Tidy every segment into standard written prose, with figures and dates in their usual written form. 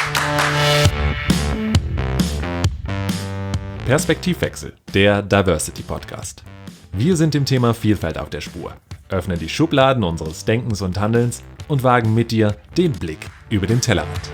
Perspektivwechsel, der Diversity Podcast. Wir sind dem Thema Vielfalt auf der Spur, öffnen die Schubladen unseres Denkens und Handelns und wagen mit dir den Blick über den Tellerrand.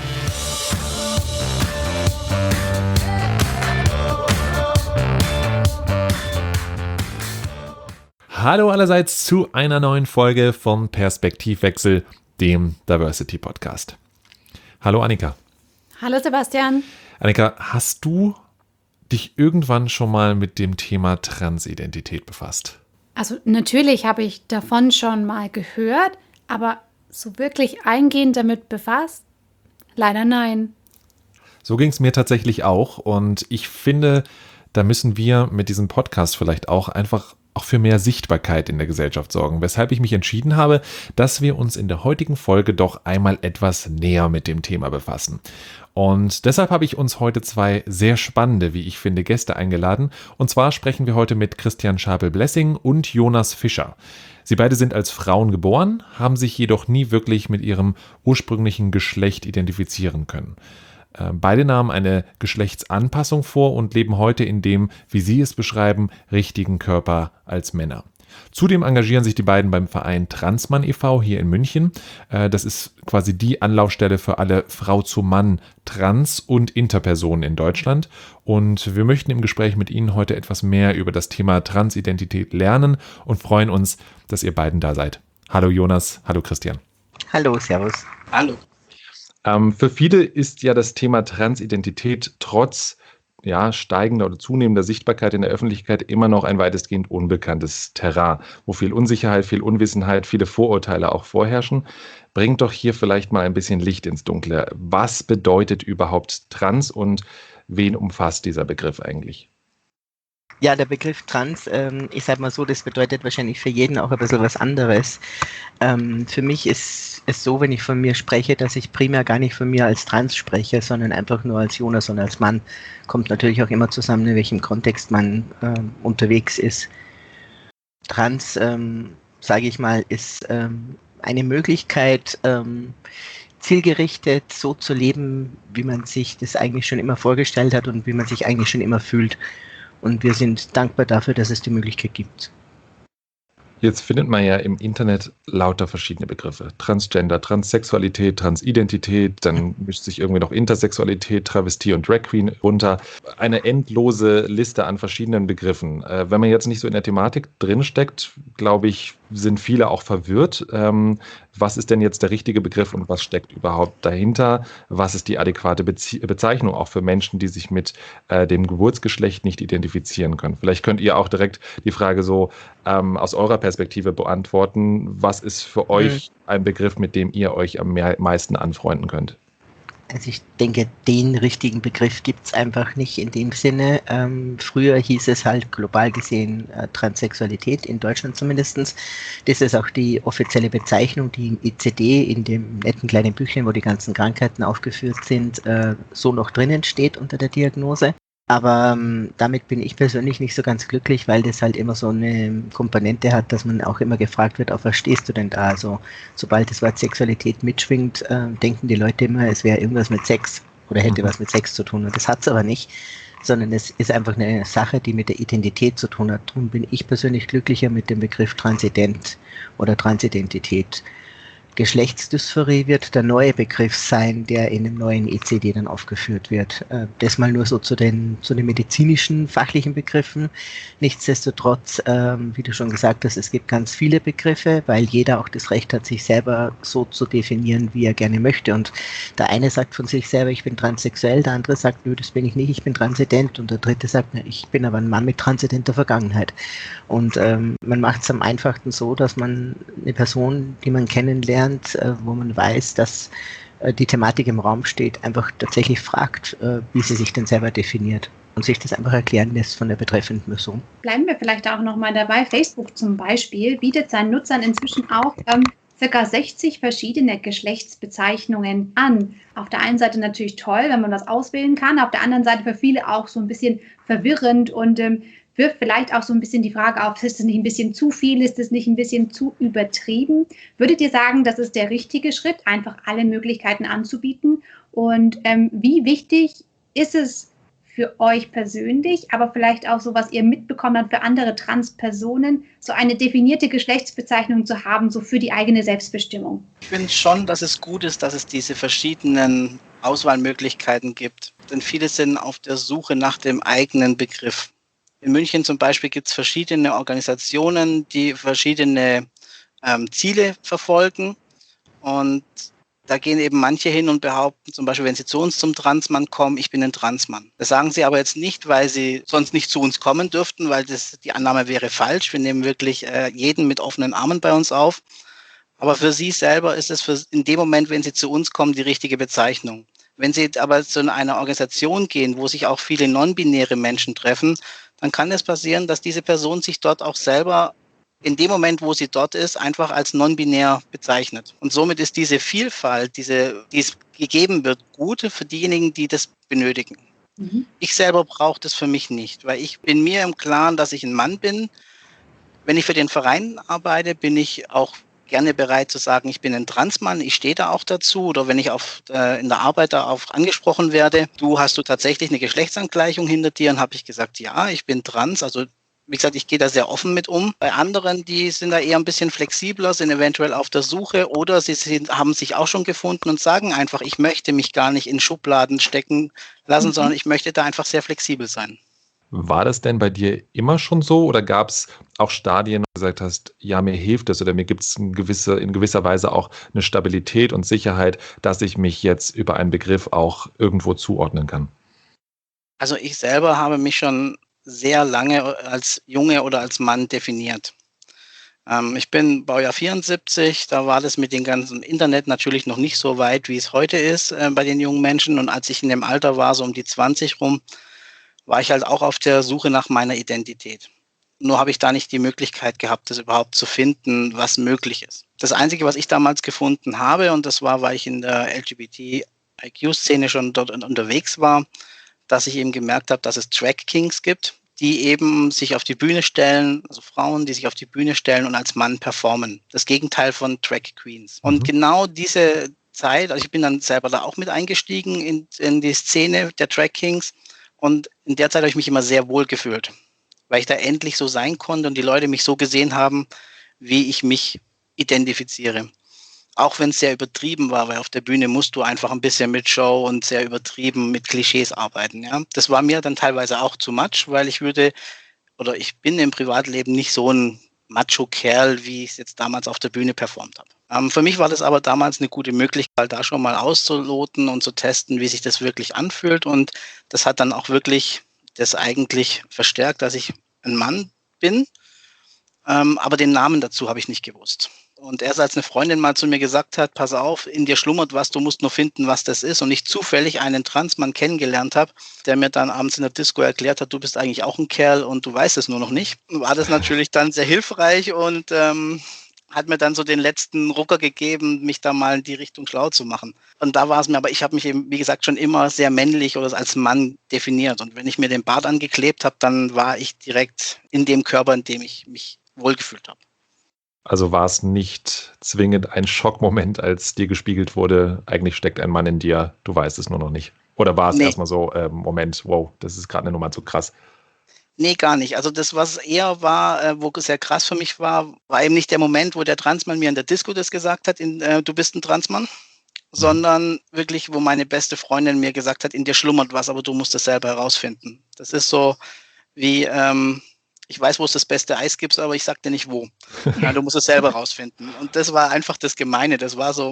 Hallo allerseits zu einer neuen Folge von Perspektivwechsel, dem Diversity Podcast. Hallo Annika. Hallo Sebastian. Annika, hast du dich irgendwann schon mal mit dem Thema Transidentität befasst? Also natürlich habe ich davon schon mal gehört, aber so wirklich eingehend damit befasst? Leider nein. So ging es mir tatsächlich auch und ich finde, da müssen wir mit diesem Podcast vielleicht auch einfach für mehr Sichtbarkeit in der Gesellschaft sorgen, weshalb ich mich entschieden habe, dass wir uns in der heutigen Folge doch einmal etwas näher mit dem Thema befassen. Und deshalb habe ich uns heute zwei sehr spannende, wie ich finde, Gäste eingeladen. Und zwar sprechen wir heute mit Christian Schabel-Blessing und Jonas Fischer. Sie beide sind als Frauen geboren, haben sich jedoch nie wirklich mit ihrem ursprünglichen Geschlecht identifizieren können. Beide nahmen eine Geschlechtsanpassung vor und leben heute in dem, wie sie es beschreiben, richtigen Körper als Männer. Zudem engagieren sich die beiden beim Verein Transmann e.V. hier in München. Das ist quasi die Anlaufstelle für alle Frau-zu-Mann, Trans- und Interpersonen in Deutschland. Und wir möchten im Gespräch mit Ihnen heute etwas mehr über das Thema Transidentität lernen und freuen uns, dass ihr beiden da seid. Hallo Jonas, hallo Christian. Hallo, servus. Hallo. Für viele ist ja das Thema Transidentität trotz steigender oder zunehmender Sichtbarkeit in der Öffentlichkeit immer noch ein weitestgehend unbekanntes Terrain, wo viel Unsicherheit, viel Unwissenheit, viele Vorurteile auch vorherrschen. Bringt doch hier vielleicht mal ein bisschen Licht ins Dunkle. Was bedeutet überhaupt Trans und wen umfasst dieser Begriff eigentlich? Ja, der Begriff Trans, ich sag mal so, das bedeutet wahrscheinlich für jeden auch ein bisschen was anderes. Für mich ist es so, wenn ich von mir spreche, dass ich primär gar nicht von mir als Trans spreche, sondern einfach nur als Jonas und als Mann. Kommt natürlich auch immer zusammen, in welchem Kontext man unterwegs ist. Trans, sage ich mal, ist eine Möglichkeit, zielgerichtet so zu leben, wie man sich das eigentlich schon immer vorgestellt hat und wie man sich eigentlich schon immer fühlt. Und wir sind dankbar dafür, dass es die Möglichkeit gibt. Jetzt findet man ja im Internet lauter verschiedene Begriffe. Transgender, Transsexualität, Transidentität, dann mischt sich irgendwie noch Intersexualität, Travestie und Drag Queen runter. Eine endlose Liste an verschiedenen Begriffen. Wenn man jetzt nicht so in der Thematik drinsteckt, glaube ich, sind viele auch verwirrt. Was ist denn jetzt der richtige Begriff und was steckt überhaupt dahinter? Was ist die adäquate Bezeichnung auch für Menschen, die sich mit dem Geburtsgeschlecht nicht identifizieren können? Vielleicht könnt ihr auch direkt die Frage so aus eurer Perspektive beantworten. Was ist für euch ein Begriff, mit dem ihr euch am meisten anfreunden könnt? Also ich denke, den richtigen Begriff gibt es einfach nicht in dem Sinne. Früher hieß es halt global gesehen Transsexualität, in Deutschland zumindest. Das ist auch die offizielle Bezeichnung, die im ICD, in dem netten kleinen Büchlein, wo die ganzen Krankheiten aufgeführt sind, so noch drinnen steht unter der Diagnose. Aber damit bin ich persönlich nicht so ganz glücklich, weil das halt immer so eine Komponente hat, dass man auch immer gefragt wird, auf was stehst du denn da? Also sobald das Wort Sexualität mitschwingt, denken die Leute immer, es wäre irgendwas mit Sex oder hätte was mit Sex zu tun. Und das hat es aber nicht, sondern es ist einfach eine Sache, die mit der Identität zu tun hat. Darum bin ich persönlich glücklicher mit dem Begriff Transident oder Transidentität. Geschlechtsdysphorie wird der neue Begriff sein, der in dem neuen ECD dann aufgeführt wird. Das mal nur so zu den medizinischen, fachlichen Begriffen. Nichtsdestotrotz, wie du schon gesagt hast, es gibt ganz viele Begriffe, weil jeder auch das Recht hat, sich selber so zu definieren, wie er gerne möchte. Und der eine sagt von sich selber, ich bin transsexuell, der andere sagt, nö, das bin ich nicht, ich bin transident. Und der dritte sagt, ich bin aber ein Mann mit transidenter Vergangenheit. Und man macht es am einfachsten so, dass man eine Person, die man kennenlernt, wo man weiß, dass die Thematik im Raum steht, einfach tatsächlich fragt, wie sie sich denn selber definiert und sich das einfach erklären lässt von der betreffenden Person. Bleiben wir vielleicht auch nochmal dabei. Facebook zum Beispiel bietet seinen Nutzern inzwischen auch ca. 60 verschiedene Geschlechtsbezeichnungen an. Auf der einen Seite natürlich toll, wenn man das auswählen kann, auf der anderen Seite für viele auch so ein bisschen verwirrend und wirft vielleicht auch so ein bisschen die Frage auf, ist das nicht ein bisschen zu viel, ist das nicht ein bisschen zu übertrieben? Würdet ihr sagen, das ist der richtige Schritt, einfach alle Möglichkeiten anzubieten? Und wie wichtig ist es für euch persönlich, aber vielleicht auch so, was ihr mitbekommen habt für andere Transpersonen, so eine definierte Geschlechtsbezeichnung zu haben, so für die eigene Selbstbestimmung? Ich finde schon, dass es gut ist, dass es diese verschiedenen Auswahlmöglichkeiten gibt. Denn viele sind auf der Suche nach dem eigenen Begriff. In München zum Beispiel gibt es verschiedene Organisationen, die verschiedene Ziele verfolgen. Und da gehen eben manche hin und behaupten, zum Beispiel, wenn sie zu uns zum Transmann kommen, ich bin ein Transmann. Das sagen sie aber jetzt nicht, weil sie sonst nicht zu uns kommen dürften, weil die Annahme wäre falsch. Wir nehmen wirklich jeden mit offenen Armen bei uns auf. Aber für sie selber ist es in dem Moment, wenn sie zu uns kommen, die richtige Bezeichnung. Wenn sie aber zu einer Organisation gehen, wo sich auch viele non-binäre Menschen treffen, dann kann es passieren, dass diese Person sich dort auch selber in dem Moment, wo sie dort ist, einfach als non-binär bezeichnet. Und somit ist diese Vielfalt, die es gegeben wird, gut für diejenigen, die das benötigen. Mhm. Ich selber brauche das für mich nicht, weil ich bin mir im Klaren, dass ich ein Mann bin. Wenn ich für den Verein arbeite, bin ich auch gerne bereit zu sagen, ich bin ein Transmann, ich stehe da auch dazu. Oder wenn ich in der Arbeit darauf angesprochen werde, hast du tatsächlich eine Geschlechtsangleichung hinter dir? Und habe ich gesagt, ja, ich bin trans. Also wie gesagt, ich gehe da sehr offen mit um. Bei anderen, die sind da eher ein bisschen flexibler, sind eventuell auf der Suche oder haben sich auch schon gefunden und sagen einfach, ich möchte mich gar nicht in Schubladen stecken lassen, sondern ich möchte da einfach sehr flexibel sein. War das denn bei dir immer schon so oder gab es auch Stadien, wo du gesagt hast, ja, mir hilft es oder mir gibt es in gewisser Weise auch eine Stabilität und Sicherheit, dass ich mich jetzt über einen Begriff auch irgendwo zuordnen kann? Also ich selber habe mich schon sehr lange als Junge oder als Mann definiert. Ich bin Baujahr 74, da war das mit dem ganzen Internet natürlich noch nicht so weit, wie es heute ist bei den jungen Menschen. Und als ich in dem Alter war, so um die 20 rum, war ich halt auch auf der Suche nach meiner Identität. Nur habe ich da nicht die Möglichkeit gehabt, das überhaupt zu finden, was möglich ist. Das Einzige, was ich damals gefunden habe, und das war, weil ich in der LGBTIQ-Szene schon dort unterwegs war, dass ich eben gemerkt habe, dass es Drag Kings gibt, die eben sich auf die Bühne stellen, also Frauen, die sich auf die Bühne stellen und als Mann performen. Das Gegenteil von Drag Queens. Und genau diese Zeit, also ich bin dann selber da auch mit eingestiegen in die Szene der Drag Kings. Und in der Zeit habe ich mich immer sehr wohl gefühlt, weil ich da endlich so sein konnte und die Leute mich so gesehen haben, wie ich mich identifiziere. Auch wenn es sehr übertrieben war, weil auf der Bühne musst du einfach ein bisschen mit Show und sehr übertrieben mit Klischees arbeiten. Ja? Das war mir dann teilweise auch zu much, weil ich bin im Privatleben nicht so ein Macho-Kerl, wie ich es jetzt damals auf der Bühne performt habe. Für mich war das aber damals eine gute Möglichkeit, da schon mal auszuloten und zu testen, wie sich das wirklich anfühlt. Und das hat dann auch wirklich das eigentlich verstärkt, dass ich ein Mann bin. Aber den Namen dazu habe ich nicht gewusst. Und erst als eine Freundin mal zu mir gesagt hat, pass auf, in dir schlummert was, du musst nur finden, was das ist. Und ich zufällig einen Transmann kennengelernt habe, der mir dann abends in der Disco erklärt hat, du bist eigentlich auch ein Kerl und du weißt es nur noch nicht. War das natürlich dann sehr hilfreich und hat mir dann so den letzten Rucker gegeben, mich da mal in die Richtung schlau zu machen. Und da war es mir, aber ich habe mich eben, wie gesagt, schon immer sehr männlich oder als Mann definiert. Und wenn ich mir den Bart angeklebt habe, dann war ich direkt in dem Körper, in dem ich mich wohlgefühlt habe. Also war es nicht zwingend ein Schockmoment, als dir gespiegelt wurde, eigentlich steckt ein Mann in dir, du weißt es nur noch nicht. Oder war es erstmal so, Moment, wow, das ist gerade eine Nummer zu krass? Nee, gar nicht. Also das, was eher war, wo sehr krass für mich war eben nicht der Moment, wo der Transmann mir in der Disco das gesagt hat, du bist ein Transmann, sondern wirklich, wo meine beste Freundin mir gesagt hat, in dir schlummert was, aber du musst es selber herausfinden. Das ist so wie, ich weiß, wo es das beste Eis gibt, aber ich sag dir nicht wo. Ja, du musst es selber rausfinden. Und das war einfach das Gemeine. Das war so,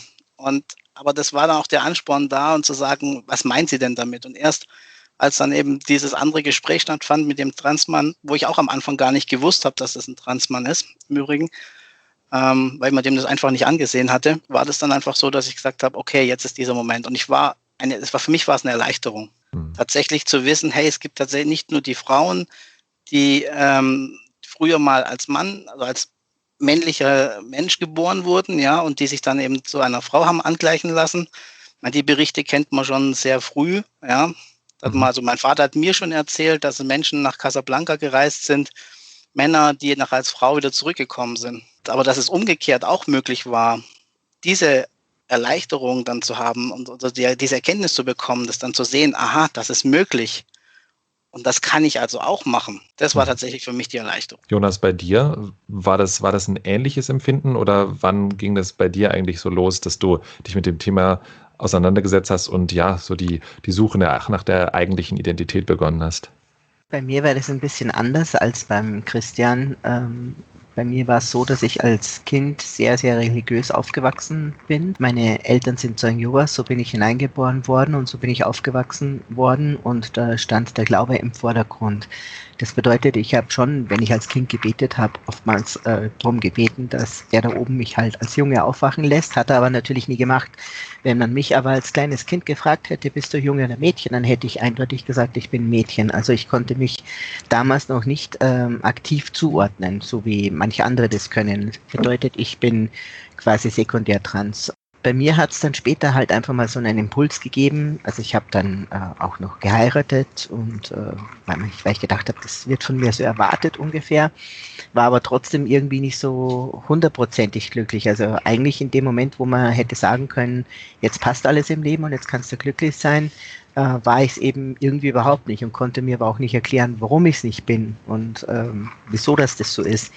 aber das war dann auch der Ansporn da und zu sagen, was meint sie denn damit? Und erst als dann eben dieses andere Gespräch stattfand mit dem Transmann, wo ich auch am Anfang gar nicht gewusst habe, dass das ein Transmann ist, im Übrigen, weil man dem das einfach nicht angesehen hatte, war das dann einfach so, dass ich gesagt habe, okay, jetzt ist dieser Moment. Und für mich war es eine Erleichterung. Tatsächlich zu wissen, hey, es gibt tatsächlich nicht nur die Frauen, die früher mal als Mann, also als männlicher Mensch geboren wurden, ja, und die sich dann eben zu einer Frau haben angleichen lassen. Die Berichte kennt man schon sehr früh, ja. Also mein Vater hat mir schon erzählt, dass Menschen nach Casablanca gereist sind, Männer, die nachher als Frau wieder zurückgekommen sind. Aber dass es umgekehrt auch möglich war, diese Erleichterung dann zu haben und diese Erkenntnis zu bekommen, das dann zu sehen, aha, das ist möglich. Und das kann ich also auch machen. Das war tatsächlich für mich die Erleichterung. Jonas, bei dir, war das ein ähnliches Empfinden oder wann ging das bei dir eigentlich so los, dass du dich mit dem Thema auseinandergesetzt hast und ja, so die Suche nach der eigentlichen Identität begonnen hast? Bei mir war das ein bisschen anders als beim Christian. Bei mir war es so, dass ich als Kind sehr, sehr religiös aufgewachsen bin. Meine Eltern sind Zeugen Jehovas, so bin ich hineingeboren worden und so bin ich aufgewachsen worden und da stand der Glaube im Vordergrund. Das bedeutet, ich habe schon, wenn ich als Kind gebetet habe, oftmals darum gebeten, dass er da oben mich halt als Junge aufwachen lässt, hat er aber natürlich nie gemacht. Wenn man mich aber als kleines Kind gefragt hätte, bist du Junge oder Mädchen, dann hätte ich eindeutig gesagt, ich bin Mädchen. Also ich konnte mich damals noch nicht aktiv zuordnen, so wie manche andere das können. Das bedeutet, ich bin quasi sekundär trans. Bei mir hat es dann später halt einfach mal so einen Impuls gegeben. Also ich habe dann auch noch geheiratet und weil ich gedacht habe, das wird von mir so erwartet ungefähr, war aber trotzdem irgendwie nicht so hundertprozentig glücklich. Also eigentlich in dem Moment, wo man hätte sagen können, jetzt passt alles im Leben und jetzt kannst du glücklich sein, war ich es eben irgendwie überhaupt nicht und konnte mir aber auch nicht erklären, warum ich es nicht bin und wieso das so ist.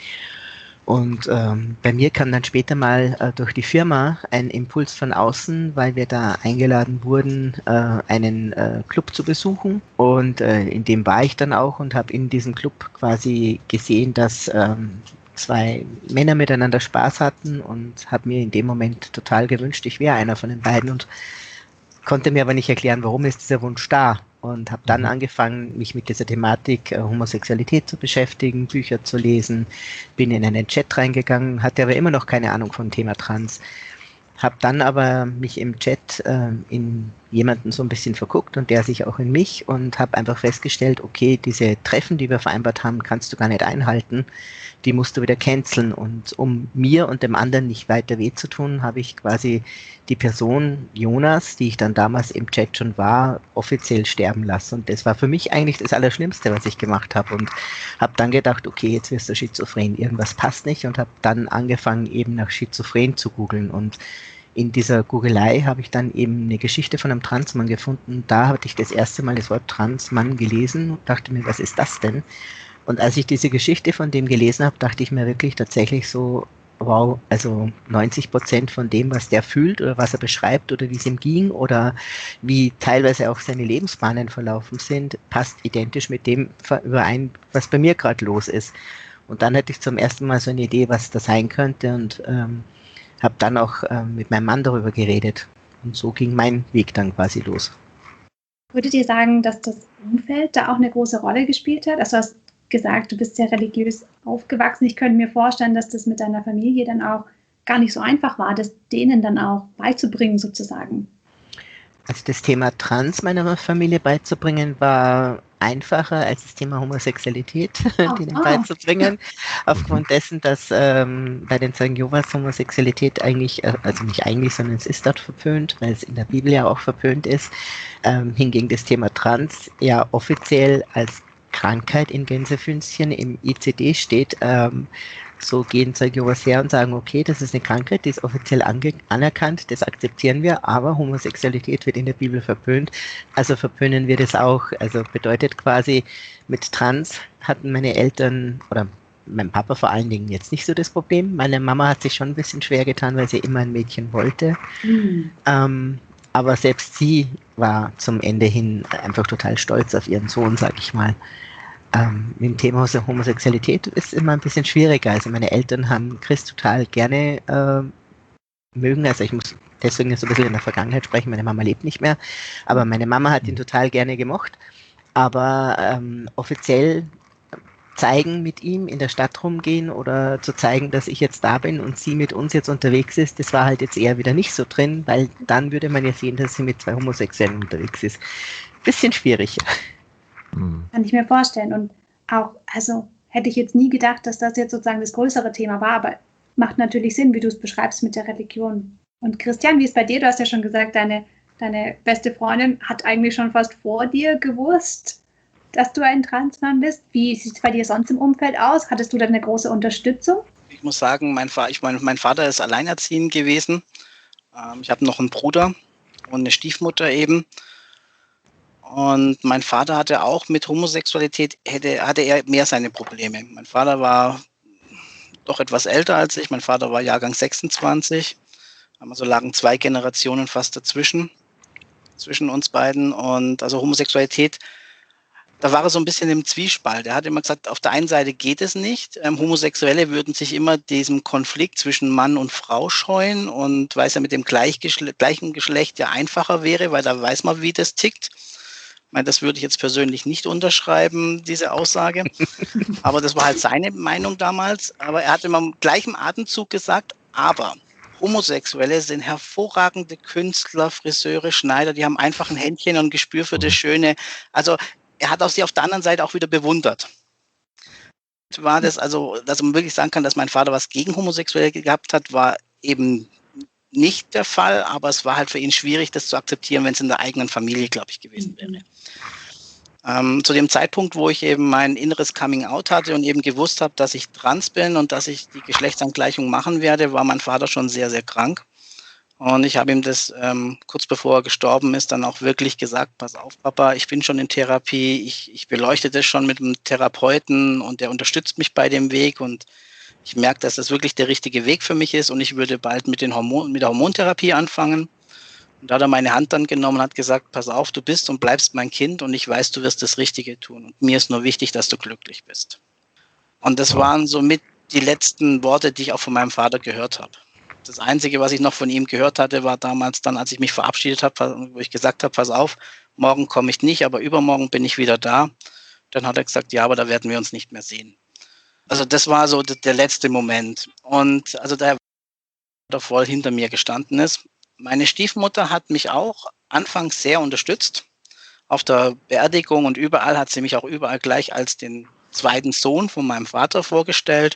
Und bei mir kam dann später mal durch die Firma ein Impuls von außen, weil wir da eingeladen wurden, einen Club zu besuchen. Und in dem war ich dann auch und habe in diesem Club quasi gesehen, dass zwei Männer miteinander Spaß hatten und habe mir in dem Moment total gewünscht, ich wäre einer von den beiden und konnte mir aber nicht erklären, warum ist dieser Wunsch da. Und habe dann angefangen, mich mit dieser Thematik Homosexualität zu beschäftigen, Bücher zu lesen, bin in einen Chat reingegangen, hatte aber immer noch keine Ahnung vom Thema Trans. Habe dann aber mich im Chat in jemanden so ein bisschen verguckt und der sich auch in mich und habe einfach festgestellt, okay, diese Treffen, die wir vereinbart haben, kannst du gar nicht einhalten, die musst du wieder canceln. Und um mir und dem anderen nicht weiter weh zu tun, habe ich quasi die Person Jonas, die ich dann damals im Chat schon war, offiziell sterben lassen. Und das war für mich eigentlich das Allerschlimmste, was ich gemacht habe. Und habe dann gedacht, okay, jetzt wirst du schizophren, irgendwas passt nicht und habe dann angefangen, eben nach Schizophren zu googeln. Und in dieser Googelei habe ich dann eben eine Geschichte von einem Transmann gefunden. Da hatte ich das erste Mal das Wort Transmann gelesen und dachte mir, was ist das denn? Und als ich diese Geschichte von dem gelesen habe, dachte ich mir wirklich tatsächlich so, wow, also 90% von dem, was der fühlt oder was er beschreibt oder wie es ihm ging oder wie teilweise auch seine Lebensbahnen verlaufen sind, passt identisch mit dem überein, was bei mir gerade los ist. Und dann hatte ich zum ersten Mal so eine Idee, was das sein könnte und habe dann auch mit meinem Mann darüber geredet. Und so ging mein Weg dann quasi los. Würdet ihr sagen, dass das Umfeld da auch eine große Rolle gespielt hat? Also du hast gesagt, du bist sehr religiös aufgewachsen. Ich könnte mir vorstellen, dass das mit deiner Familie dann auch gar nicht so einfach war, das denen dann auch beizubringen sozusagen. Also das Thema Trans meiner Familie beizubringen war einfacher als das Thema Homosexualität denen beizubringen. Aufgrund dessen, dass bei den Zeugen Jehovas Homosexualität eigentlich, also nicht eigentlich, sondern es ist dort verpönt, weil es in der Bibel ja auch verpönt ist. Hingegen das Thema Trans ja offiziell als Krankheit in Gänsefüßchen im ICD steht. So gehen Zeugen Jehovas her und sagen, okay, das ist eine Krankheit, die ist offiziell anerkannt, das akzeptieren wir, aber Homosexualität wird in der Bibel verpönt, also verpönen wir das auch. Also bedeutet quasi, mit Trans hatten meine Eltern oder mein Papa vor allen Dingen jetzt nicht so das Problem. Meine Mama hat sich schon ein bisschen schwer getan, weil sie immer ein Mädchen wollte. Aber selbst sie war zum Ende hin einfach total stolz auf ihren Sohn, sag ich mal. Mit dem Thema Homosexualität ist immer ein bisschen schwieriger. Also meine Eltern haben Chris total gerne mögen. Also ich muss deswegen so ein bisschen in der Vergangenheit sprechen. Meine Mama lebt nicht mehr. Aber meine Mama hat ihn total gerne gemocht. Aber offiziell zeigen mit ihm, in der Stadt rumgehen oder zu zeigen, dass ich jetzt da bin und sie mit uns jetzt unterwegs ist, das war halt jetzt eher wieder nicht so drin, weil dann würde man ja sehen, dass sie mit zwei Homosexuellen unterwegs ist. Bisschen schwierig. Kann ich mir vorstellen. Und auch, also hätte ich jetzt nie gedacht, dass das jetzt sozusagen das größere Thema war, aber macht natürlich Sinn, wie du es beschreibst mit der Religion. Und Christian, wie ist bei dir? Du hast ja schon gesagt, deine beste Freundin hat eigentlich schon fast vor dir gewusst, dass du ein Transmann bist. Wie sieht es bei dir sonst im Umfeld aus? Hattest du da eine große Unterstützung? Ich muss sagen, mein Vater ist alleinerziehend gewesen. Ich habe noch einen Bruder und eine Stiefmutter eben. Und mein Vater hatte auch mit Homosexualität, hatte er mehr seine Probleme. Mein Vater war doch etwas älter als ich. Mein Vater war Jahrgang 26. Also lagen 2 Generationen fast zwischen uns beiden. Und also Homosexualität, da war er so ein bisschen im Zwiespalt. Er hat immer gesagt, auf der einen Seite geht es nicht. Homosexuelle würden sich immer diesem Konflikt zwischen Mann und Frau scheuen und weil es ja mit dem gleichen Geschlecht ja einfacher wäre, weil da weiß man, wie das tickt. Ich meine, das würde ich jetzt persönlich nicht unterschreiben, diese Aussage. Aber das war halt seine Meinung damals. Aber er hat immer im gleichen Atemzug gesagt, aber Homosexuelle sind hervorragende Künstler, Friseure, Schneider, die haben einfach ein Händchen und ein Gespür für das Schöne. Also er hat auch sie auf der anderen Seite auch wieder bewundert. War das also, dass man wirklich sagen kann, dass mein Vater was gegen Homosexuelle gehabt hat, war eben nicht der Fall, aber es war halt für ihn schwierig, das zu akzeptieren, wenn es in der eigenen Familie, glaube ich, gewesen wäre. Zu dem Zeitpunkt, wo ich eben mein inneres Coming-out hatte und eben gewusst habe, dass ich trans bin und dass ich die Geschlechtsangleichung machen werde, war mein Vater schon sehr, sehr krank. Und ich habe ihm das kurz bevor er gestorben ist, dann auch wirklich gesagt, pass auf, Papa, ich bin schon in Therapie, ich beleuchte das schon mit einem Therapeuten und der unterstützt mich bei dem Weg und ich merke, dass das wirklich der richtige Weg für mich ist und ich würde bald mit der Hormontherapie anfangen. Und da hat er meine Hand dann genommen und hat gesagt, pass auf, du bist und bleibst mein Kind und ich weiß, du wirst das Richtige tun. Und mir ist nur wichtig, dass du glücklich bist. Und das waren somit die letzten Worte, die ich auch von meinem Vater gehört habe. Das Einzige, was ich noch von ihm gehört hatte, war damals dann, als ich mich verabschiedet habe, wo ich gesagt habe, pass auf, morgen komme ich nicht, aber übermorgen bin ich wieder da. Dann hat er gesagt, ja, aber da werden wir uns nicht mehr sehen. Also das war so der letzte Moment. Und also da er voll hinter mir gestanden ist. Meine Stiefmutter hat mich auch anfangs sehr unterstützt. Auf der Beerdigung und überall hat sie mich auch überall gleich als den zweiten Sohn von meinem Vater vorgestellt.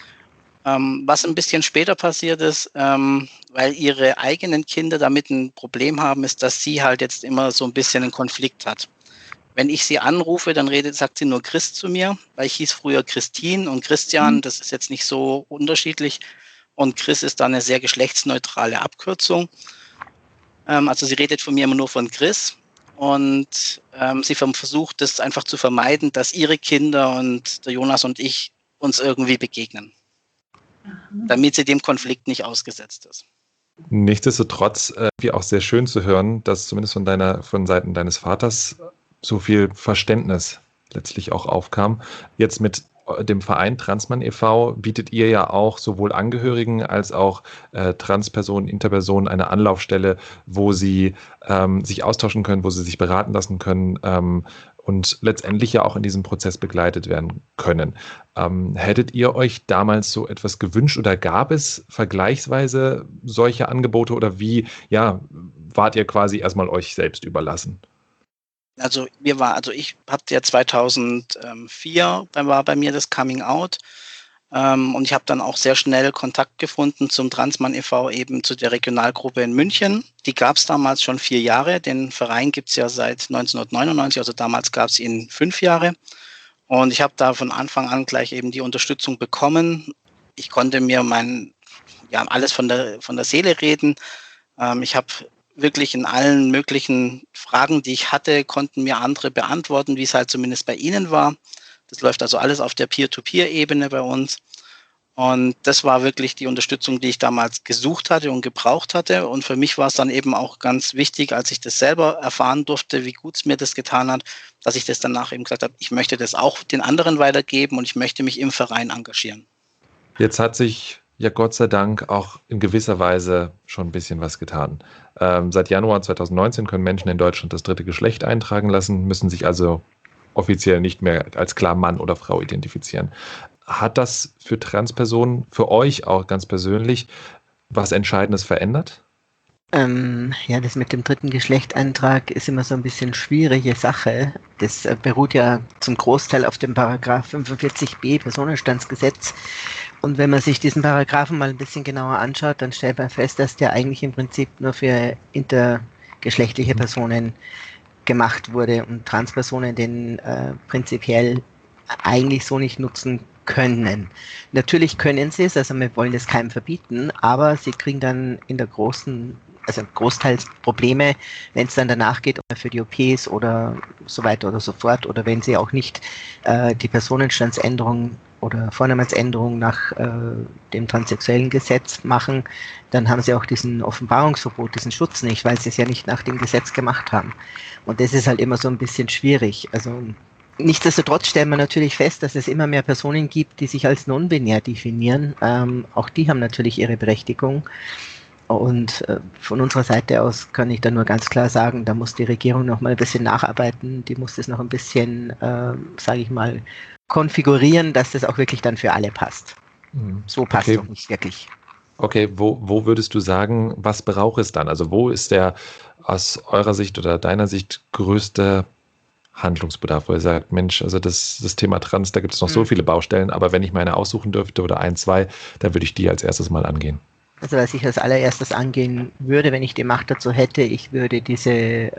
Was ein bisschen später passiert ist, weil ihre eigenen Kinder damit ein Problem haben, ist, dass sie halt jetzt immer so ein bisschen einen Konflikt hat. Wenn ich sie anrufe, dann sagt sie nur Chris zu mir, weil ich hieß früher Christine und Christian, das ist jetzt nicht so unterschiedlich. Und Chris ist da eine sehr geschlechtsneutrale Abkürzung. Also sie redet von mir immer nur von Chris. Und sie versucht es einfach zu vermeiden, dass ihre Kinder und der Jonas und ich uns irgendwie begegnen. Damit sie dem Konflikt nicht ausgesetzt ist. Nichtsdestotrotz, wie auch sehr schön zu hören, dass zumindest von Seiten deines Vaters so viel Verständnis letztlich auch aufkam. Jetzt mit dem Verein Transmann e.V. bietet ihr ja auch sowohl Angehörigen als auch Transpersonen, Interpersonen eine Anlaufstelle, wo sie sich austauschen können, wo sie sich beraten lassen können und letztendlich ja auch in diesem Prozess begleitet werden können. Hättet ihr euch damals so etwas gewünscht oder gab es vergleichsweise solche Angebote oder wie wart ihr quasi erstmal euch selbst überlassen? Also ich hatte ja 2004 war bei mir das Coming Out und ich habe dann auch sehr schnell Kontakt gefunden zum Transmann e.V. eben zu der Regionalgruppe in München. Die gab es damals schon 4 Jahre. Den Verein gibt es ja seit 1999, also damals gab es ihn 5 Jahre. Und ich habe da von Anfang an gleich eben die Unterstützung bekommen. Ich konnte mir alles von der Seele reden. Ich habe wirklich in allen möglichen Fragen, die ich hatte, konnten mir andere beantworten, wie es halt zumindest bei Ihnen war. Das läuft also alles auf der Peer-to-Peer-Ebene bei uns. Und das war wirklich die Unterstützung, die ich damals gesucht hatte und gebraucht hatte. Und für mich war es dann eben auch ganz wichtig, als ich das selber erfahren durfte, wie gut es mir das getan hat, dass ich das danach eben gesagt habe, ich möchte das auch den anderen weitergeben und ich möchte mich im Verein engagieren. Jetzt hat sich ja Gott sei Dank auch in gewisser Weise schon ein bisschen was getan. Seit Januar 2019 können Menschen in Deutschland das 3. Geschlecht eintragen lassen, müssen sich also offiziell nicht mehr als klar Mann oder Frau identifizieren. Hat das für Transpersonen, für euch auch ganz persönlich, was Entscheidendes verändert? Das mit dem 3. Geschlechteintrag ist immer so ein bisschen schwierige Sache. Das beruht ja zum Großteil auf dem Paragraph 45b Personenstandsgesetz. Und wenn man sich diesen Paragraphen mal ein bisschen genauer anschaut, dann stellt man fest, dass der eigentlich im Prinzip nur für intergeschlechtliche Personen gemacht wurde und Transpersonen den prinzipiell eigentlich so nicht nutzen können. Natürlich können sie es, also wir wollen das keinem verbieten, aber sie kriegen dann in der großen also großteils Probleme, wenn es dann danach geht, für die OPs oder so weiter oder so fort, oder wenn sie auch nicht die Personenstandsänderung oder Vornamensänderung nach dem transsexuellen Gesetz machen, dann haben sie auch diesen Offenbarungsverbot, diesen Schutz nicht, weil sie es ja nicht nach dem Gesetz gemacht haben. Und das ist halt immer so ein bisschen schwierig. Also nichtsdestotrotz stellen wir natürlich fest, dass es immer mehr Personen gibt, die sich als non-binär definieren. Auch die haben natürlich ihre Berechtigung. Und von unserer Seite aus kann ich da nur ganz klar sagen, da muss die Regierung noch mal ein bisschen nacharbeiten. Die muss das noch ein bisschen, sage ich mal, konfigurieren, dass das auch wirklich dann für alle passt. So passt es doch nicht wirklich. Okay, wo würdest du sagen, was braucht es dann? Also wo ist der aus eurer Sicht oder deiner Sicht größte Handlungsbedarf, wo ihr sagt, Mensch, also das Thema Trans, da gibt es noch so viele Baustellen, aber wenn ich meine aussuchen dürfte oder 1, 2, dann würde ich die als erstes mal angehen. Also was ich als allererstes angehen würde, wenn ich die Macht dazu hätte, ich würde dieses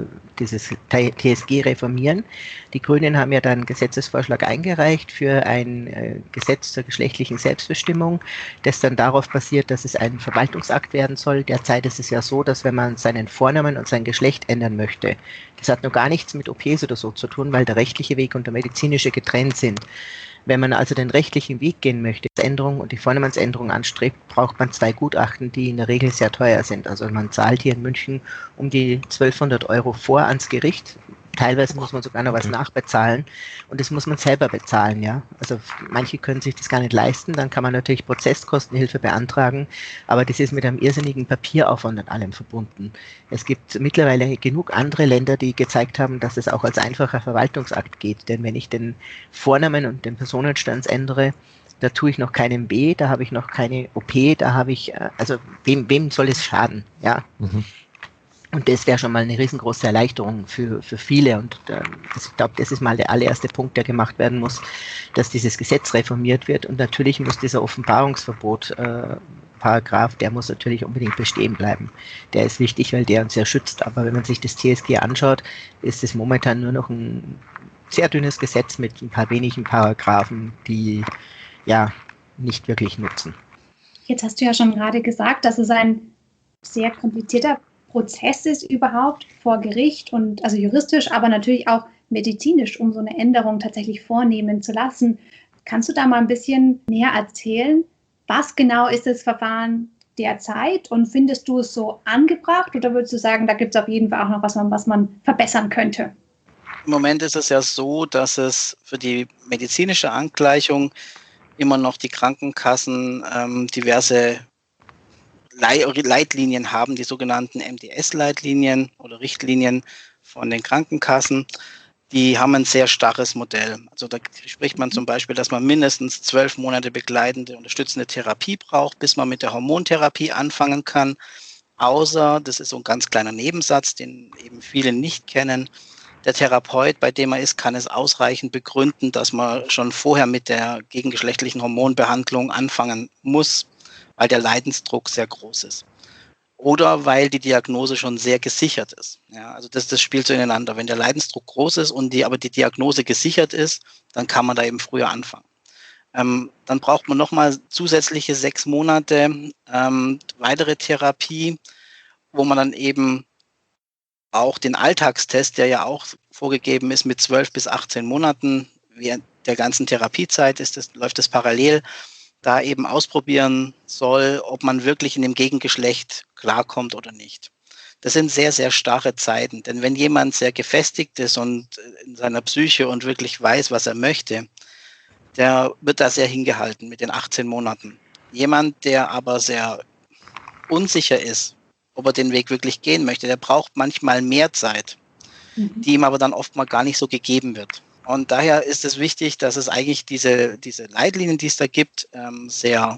TSG reformieren. Die Grünen haben ja dann einen Gesetzesvorschlag eingereicht für ein Gesetz zur geschlechtlichen Selbstbestimmung, das dann darauf basiert, dass es ein Verwaltungsakt werden soll. Derzeit ist es ja so, dass wenn man seinen Vornamen und sein Geschlecht ändern möchte, das hat noch gar nichts mit OPs oder so zu tun, weil der rechtliche Weg und der medizinische getrennt sind. Wenn man also den rechtlichen Weg gehen möchte, die Änderung und die Vornamensänderung anstrebt, braucht man 2 Gutachten, die in der Regel sehr teuer sind. Also man zahlt hier in München um die 1.200 € vor ans Gericht. Teilweise muss man sogar noch was nachbezahlen und das muss man selber bezahlen, ja. Also manche können sich das gar nicht leisten, dann kann man natürlich Prozesskostenhilfe beantragen, aber das ist mit einem irrsinnigen Papieraufwand und allem verbunden. Es gibt mittlerweile genug andere Länder, die gezeigt haben, dass es auch als einfacher Verwaltungsakt geht, denn wenn ich den Vornamen und den Personenstand ändere, da tue ich noch keinem weh, da habe ich noch keine OP, da habe ich, also wem soll es schaden, ja. Und das wäre schon mal eine riesengroße Erleichterung für viele. Und ich glaube, das ist mal der allererste Punkt, der gemacht werden muss, dass dieses Gesetz reformiert wird. Und natürlich muss dieser Offenbarungsverbot Paragraph, der muss natürlich unbedingt bestehen bleiben. Der ist wichtig, weil der uns sehr schützt. Aber wenn man sich das TSG anschaut, ist es momentan nur noch ein sehr dünnes Gesetz mit ein paar wenigen Paragraphen, die ja nicht wirklich nutzen. Jetzt hast du ja schon gerade gesagt, dass es ein sehr komplizierter Prozess ist überhaupt vor Gericht und also juristisch, aber natürlich auch medizinisch, um so eine Änderung tatsächlich vornehmen zu lassen. Kannst du da mal ein bisschen näher erzählen? Was genau ist das Verfahren derzeit und findest du es so angebracht oder würdest du sagen, da gibt es auf jeden Fall auch noch was man verbessern könnte? Im Moment ist es ja so, dass es für die medizinische Angleichung immer noch die Krankenkassen diverse Leitlinien haben, die sogenannten MDS-Leitlinien oder Richtlinien von den Krankenkassen. Die haben ein sehr starres Modell. Also da spricht man zum Beispiel, dass man mindestens 12 Monate begleitende, unterstützende Therapie braucht, bis man mit der Hormontherapie anfangen kann. Außer, das ist so ein ganz kleiner Nebensatz, den eben viele nicht kennen, der Therapeut, bei dem man ist, kann es ausreichend begründen, dass man schon vorher mit der gegengeschlechtlichen Hormonbehandlung anfangen muss, weil der Leidensdruck sehr groß ist. Oder weil die Diagnose schon sehr gesichert ist. Ja, also das spielt so ineinander. Wenn der Leidensdruck groß ist und aber die Diagnose gesichert ist, dann kann man da eben früher anfangen. Dann braucht man nochmal zusätzliche 6 Monate weitere Therapie, wo man dann eben auch den Alltagstest, der ja auch vorgegeben ist mit 12 bis 18 Monaten, während der ganzen Therapiezeit läuft das parallel, da eben ausprobieren soll, ob man wirklich in dem Gegengeschlecht klarkommt oder nicht. Das sind sehr, sehr starre Zeiten, denn wenn jemand sehr gefestigt ist und in seiner Psyche und wirklich weiß, was er möchte, der wird da sehr hingehalten mit den 18 Monaten. Jemand, der aber sehr unsicher ist, ob er den Weg wirklich gehen möchte, der braucht manchmal mehr Zeit, die ihm aber dann oft mal gar nicht so gegeben wird. Und daher ist es wichtig, dass es eigentlich diese Leitlinien, die es da gibt, im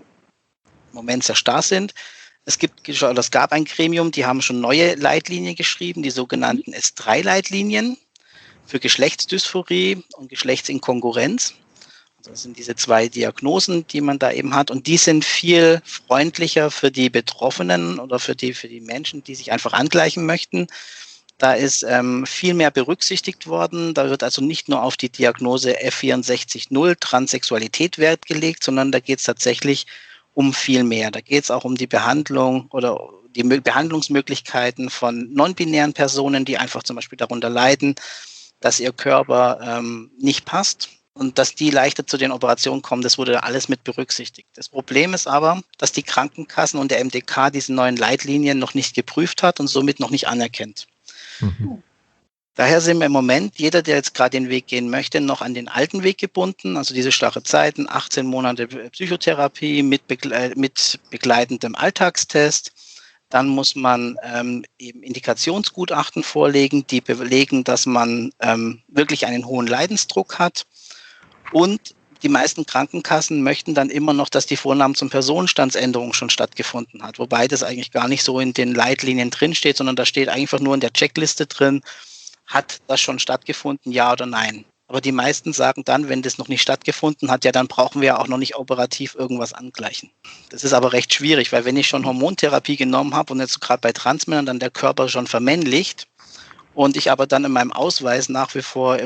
Moment sehr starr sind. Es gab ein Gremium, die haben schon neue Leitlinien geschrieben, die sogenannten S3-Leitlinien für Geschlechtsdysphorie und Geschlechtsinkongruenz. Also das sind diese 2 Diagnosen, die man da eben hat. Und die sind viel freundlicher für die Betroffenen oder für die Menschen, die sich einfach angleichen möchten. Da ist viel mehr berücksichtigt worden. Da wird also nicht nur auf die Diagnose F64.0 Transsexualität Wert gelegt, sondern da geht es tatsächlich um viel mehr. Da geht es auch um die Behandlung oder die Behandlungsmöglichkeiten von non-binären Personen, die einfach zum Beispiel darunter leiden, dass ihr Körper nicht passt und dass die leichter zu den Operationen kommen. Das wurde alles mit berücksichtigt. Das Problem ist aber, dass die Krankenkassen und der MDK diese neuen Leitlinien noch nicht geprüft hat und somit noch nicht anerkennt. Mhm. Daher sind wir im Moment, jeder, der jetzt gerade den Weg gehen möchte, noch an den alten Weg gebunden, also diese starre Zeiten, 18 Monate Psychotherapie mit begleitendem Alltagstest. Dann muss man eben Indikationsgutachten vorlegen, die belegen, dass man wirklich einen hohen Leidensdruck hat. Und die meisten Krankenkassen möchten dann immer noch, dass die Vornahme zum Personenstandsänderung schon stattgefunden hat, wobei das eigentlich gar nicht so in den Leitlinien drinsteht, sondern da steht einfach nur in der Checkliste drin, hat das schon stattgefunden, ja oder nein. Aber die meisten sagen dann, wenn das noch nicht stattgefunden hat, ja, dann brauchen wir auch noch nicht operativ irgendwas angleichen. Das ist aber recht schwierig, weil wenn ich schon Hormontherapie genommen habe und jetzt gerade bei Transmännern dann der Körper schon vermännlicht und ich aber dann in meinem Ausweis nach wie vor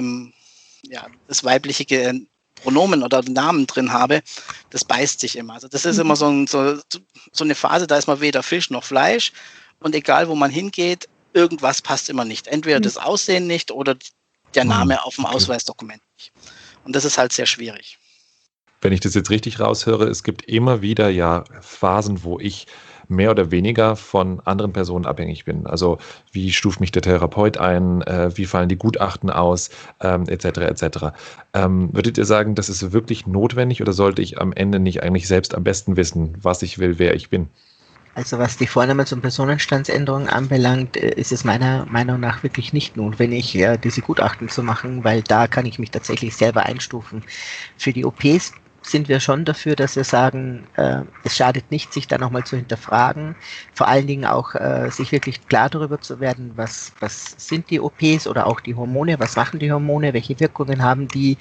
das weibliche Pronomen oder Namen drin habe, das beißt sich immer. Also das ist immer so eine Phase, da ist man weder Fisch noch Fleisch und egal wo man hingeht, irgendwas passt immer nicht. Entweder das Aussehen nicht oder der Name auf dem Ausweisdokument nicht. Und das ist halt sehr schwierig. Wenn ich das jetzt richtig raushöre, es gibt immer wieder ja Phasen, wo ich mehr oder weniger von anderen Personen abhängig bin. Also wie stuft mich der Therapeut ein, wie fallen die Gutachten aus, etc. etc. Würdet ihr sagen, das ist wirklich notwendig oder sollte ich am Ende nicht eigentlich selbst am besten wissen, was ich will, wer ich bin? Also was die Vornahme zum Personenstandsänderung anbelangt, ist es meiner Meinung nach wirklich nicht notwendig, diese Gutachten zu machen, weil da kann ich mich tatsächlich selber einstufen. Für die OPs sind wir schon dafür, dass wir sagen, es schadet nicht, sich da nochmal zu hinterfragen, vor allen Dingen auch sich wirklich klar darüber zu werden, was sind die OPs oder auch die Hormone, was machen die Hormone, welche Wirkungen haben die,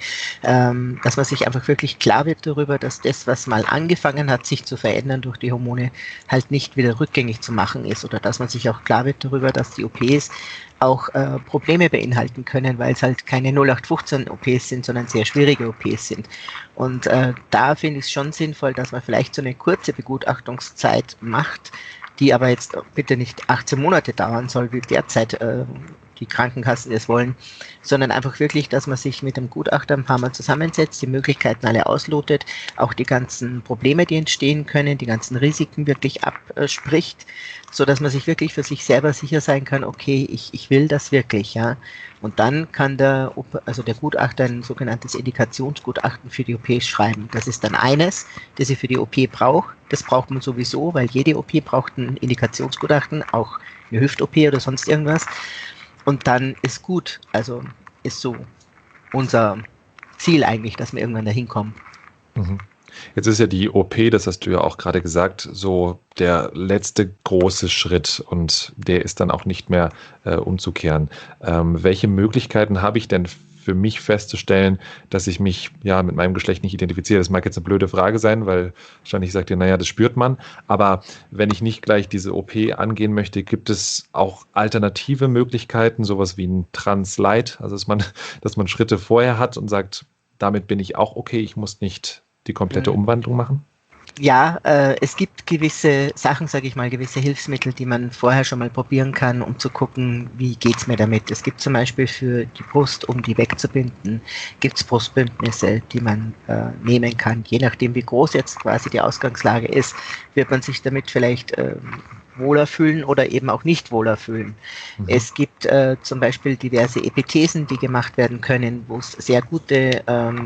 dass man sich einfach wirklich klar wird darüber, dass das, was mal angefangen hat, sich zu verändern durch die Hormone, halt nicht wieder rückgängig zu machen ist oder dass man sich auch klar wird darüber, dass die OPs auch Probleme beinhalten können, weil es halt keine 0815 OPs sind, sondern sehr schwierige OPs sind. Und da finde ich es schon sinnvoll, dass man vielleicht so eine kurze Begutachtungszeit macht, die aber jetzt bitte nicht 18 Monate dauern soll, wie derzeit die Krankenkassen es wollen, sondern einfach wirklich, dass man sich mit dem Gutachter ein paar Mal zusammensetzt, die Möglichkeiten alle auslotet, auch die ganzen Probleme, die entstehen können, die ganzen Risiken wirklich abspricht, so dass man sich wirklich für sich selber sicher sein kann, okay, ich will das wirklich, ja. Und dann kann der Gutachter ein sogenanntes Indikationsgutachten für die OP schreiben. Das ist dann eines, das sie für die OP braucht. Das braucht man sowieso, weil jede OP braucht ein Indikationsgutachten, auch eine Hüft-OP oder sonst irgendwas. Und dann ist gut, also ist so unser Ziel eigentlich, dass wir irgendwann dahin kommen. Mhm. Jetzt ist ja die OP, das hast du ja auch gerade gesagt, so der letzte große Schritt und der ist dann auch nicht mehr umzukehren. Welche Möglichkeiten habe ich denn für mich festzustellen, dass ich mich ja mit meinem Geschlecht nicht identifiziere? Das mag jetzt eine blöde Frage sein, weil wahrscheinlich sagt ihr, naja, das spürt man. Aber wenn ich nicht gleich diese OP angehen möchte, gibt es auch alternative Möglichkeiten, sowas wie ein Trans-Light, also dass man Schritte vorher hat und sagt, damit bin ich auch okay, ich muss nicht die komplette Umwandlung machen? Ja, es gibt gewisse Sachen, sage ich mal, gewisse Hilfsmittel, die man vorher schon mal probieren kann, um zu gucken, wie geht's mir damit. Es gibt zum Beispiel für die Brust, um die wegzubinden, gibt's Brustbündnisse, die man nehmen kann. Je nachdem, wie groß jetzt quasi die Ausgangslage ist, wird man sich damit vielleicht wohler fühlen oder eben auch nicht wohler fühlen. Mhm. Es gibt zum Beispiel diverse Epithesen, die gemacht werden können, wo es sehr gute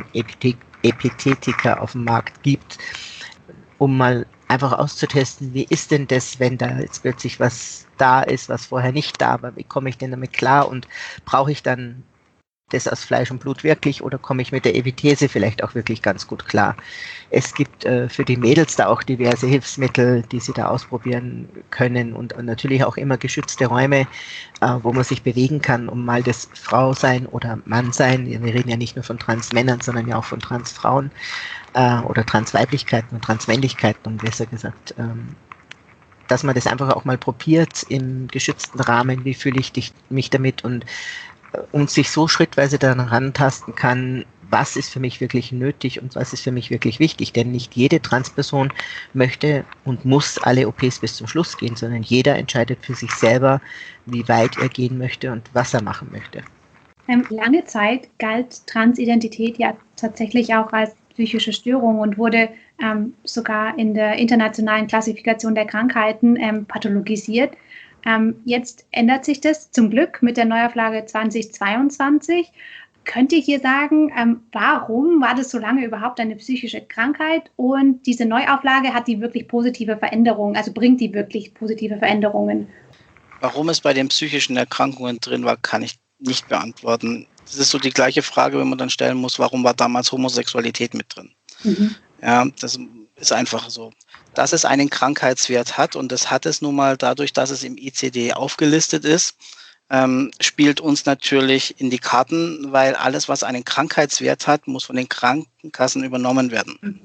Epithetika auf dem Markt gibt, um mal einfach auszutesten, wie ist denn das, wenn da jetzt plötzlich was da ist, was vorher nicht da war, wie komme ich denn damit klar und brauche ich dann das aus Fleisch und Blut wirklich oder komme ich mit der Epithese vielleicht auch wirklich ganz gut klar. Es gibt für die Mädels da auch diverse Hilfsmittel, die sie da ausprobieren können und natürlich auch immer geschützte Räume, wo man sich bewegen kann, um mal das Frau sein oder Mann sein. Wir reden ja nicht nur von Transmännern, sondern ja auch von Transfrauen oder Transweiblichkeiten und Transmännlichkeiten, um besser gesagt, dass man das einfach auch mal probiert im geschützten Rahmen, wie fühle ich mich damit und sich so schrittweise daran rantasten kann, was ist für mich wirklich nötig und was ist für mich wirklich wichtig. Denn nicht jede Transperson möchte und muss alle OPs bis zum Schluss gehen, sondern jeder entscheidet für sich selber, wie weit er gehen möchte und was er machen möchte. Lange Zeit galt Transidentität ja tatsächlich auch als psychische Störung und wurde sogar in der internationalen Klassifikation der Krankheiten pathologisiert. Jetzt ändert sich das zum Glück mit der Neuauflage 2022. Könnt ihr hier sagen, warum war das so lange überhaupt eine psychische Krankheit? Und diese Neuauflage, hat die wirklich positive Veränderungen, also bringt die wirklich positive Veränderungen? Warum es bei den psychischen Erkrankungen drin war, kann ich nicht beantworten. Das ist so die gleiche Frage, wenn man dann stellen muss, warum war damals Homosexualität mit drin? Ja, das ist einfach so. Dass es einen Krankheitswert hat, und das hat es nun mal dadurch, dass es im ICD aufgelistet ist, spielt uns natürlich in die Karten, weil alles, was einen Krankheitswert hat, muss von den Krankenkassen übernommen werden.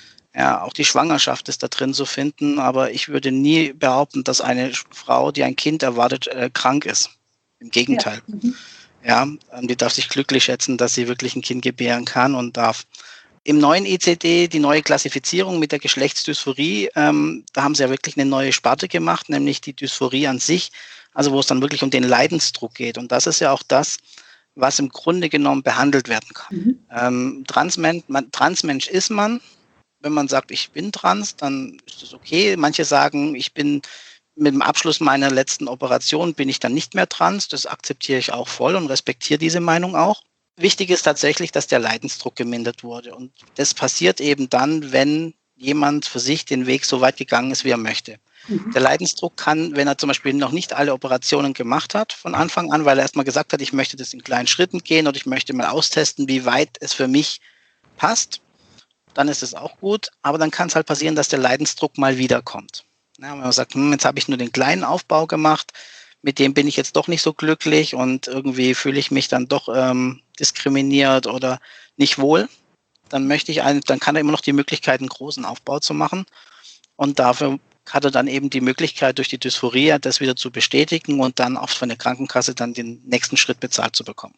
Ja, auch die Schwangerschaft ist da drin zu finden, aber ich würde nie behaupten, dass eine Frau, die ein Kind erwartet, krank ist. Im Gegenteil. Ja, die darf sich glücklich schätzen, dass sie wirklich ein Kind gebären kann und darf. Im neuen ICD, die neue Klassifizierung mit der Geschlechtsdysphorie, da haben sie ja wirklich eine neue Sparte gemacht, nämlich die Dysphorie an sich, also wo es dann wirklich um den Leidensdruck geht. Und das ist ja auch das, was im Grunde genommen behandelt werden kann. Transmensch ist man. Wenn man sagt, ich bin trans, dann ist das okay. Manche sagen, ich bin mit dem Abschluss meiner letzten Operation bin ich dann nicht mehr trans. Das akzeptiere ich auch voll und respektiere diese Meinung auch. Wichtig ist tatsächlich, dass der Leidensdruck gemindert wurde. Und das passiert eben dann, wenn jemand für sich den Weg so weit gegangen ist, wie er möchte. Der Leidensdruck kann, wenn er zum Beispiel noch nicht alle Operationen gemacht hat von Anfang an, weil er erstmal gesagt hat, ich möchte das in kleinen Schritten gehen oder ich möchte mal austesten, wie weit es für mich passt, dann ist es auch gut. Aber dann kann es halt passieren, dass der Leidensdruck mal wiederkommt. Ja, wenn man sagt, jetzt habe ich nur den kleinen Aufbau gemacht, mit dem bin ich jetzt doch nicht so glücklich und irgendwie fühle ich mich dann doch diskriminiert oder nicht wohl, dann kann er immer noch die Möglichkeit, einen großen Aufbau zu machen. Und dafür hat er dann eben die Möglichkeit, durch die Dysphorie das wieder zu bestätigen und dann oft von der Krankenkasse dann den nächsten Schritt bezahlt zu bekommen.